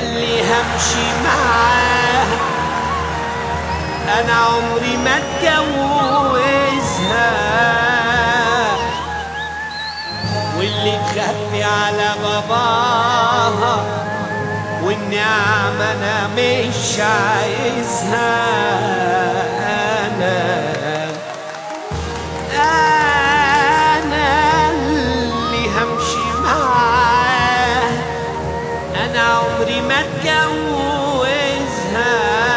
ياللي همشي معاها انا عمري ما اتجوزها، واللي تخبي على باباها والنعمة انا مش عايزها. انا اللي همشي معاه انا عمري ما اتجوزها،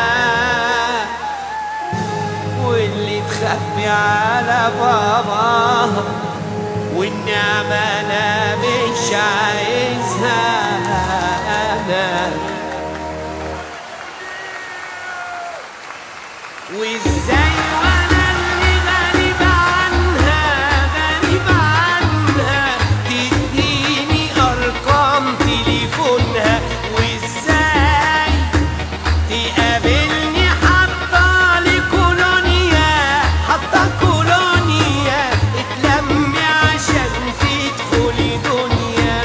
واللي تخبي على باباها والنعمة انا مش عايزها. انا وازاي وانا اللي غريب عنها غريب عنها تديني ارقام تليفونها، وازاي تقابلني حاطالي كولونيا حاطه كولونيا اتلمي عشان تدخلي دنيا.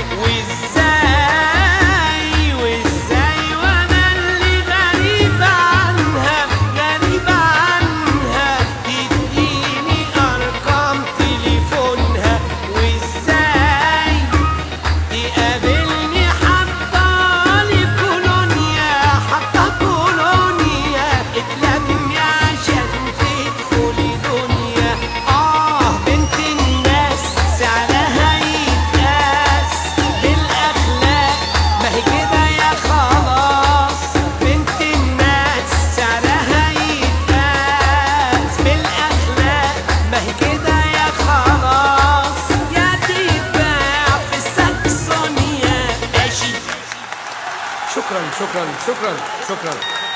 وازاي وانا اللي غريب عنها غريب عنها تديني ارقام تليفونها، وازاي تقابلني حطالي كولونيا حطه كولونيا اتلمي عشان تدخلي دنيا. بنت الناس سعرها يتقاس بالاخلاق، ما هي كده يا خلاص. بنت الناس سعرها يتقاس بالاخلاق، ما هي كده يا خلاص. يا تتباع في الساكسونيا ماشي. شكرا شكرا شكرا شكرا.